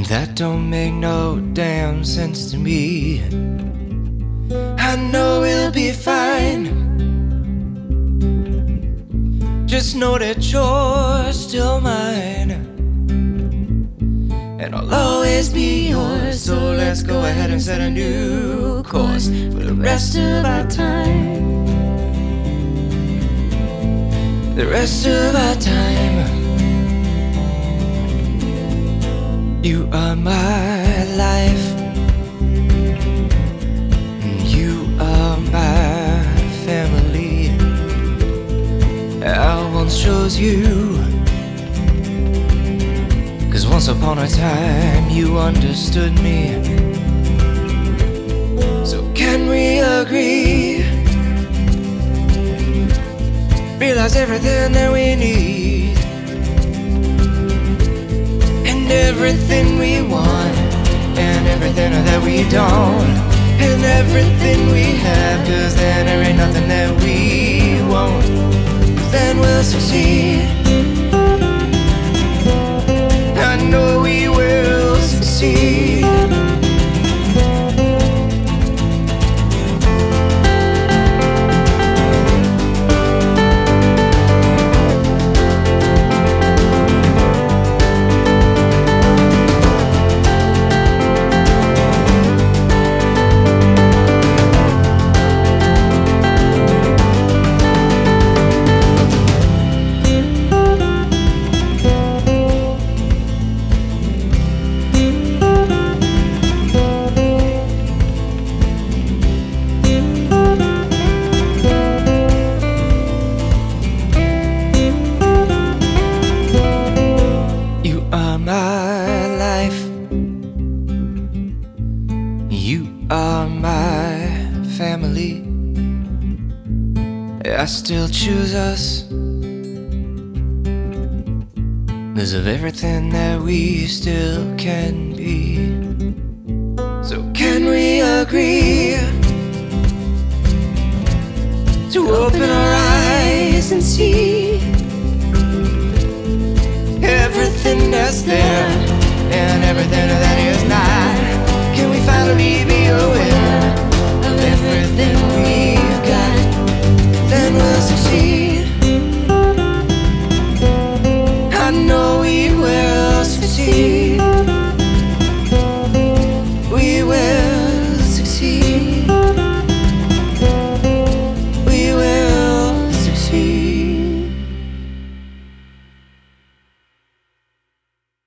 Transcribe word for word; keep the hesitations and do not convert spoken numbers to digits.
That don't make no damn sense to me. I know we'll be fine. Just know that you're still mine, and I'll always be yours. So let's go ahead and set a new course for the rest of our time. The rest of our time. You are my life. You are my family. I once chose you, 'cause once upon a time you understood me. So can we agree? Realize everything that we need, and everything we want, and everything that we don't, and everything we have, 'cause then there ain't nothing that we won't. Then we'll succeed. I know we will succeed. My life, you are my family. I still choose us 'cause of everything that we still can be. So can we agree to open our eyes and see everything that's there and everything that is not? Can we finally be aware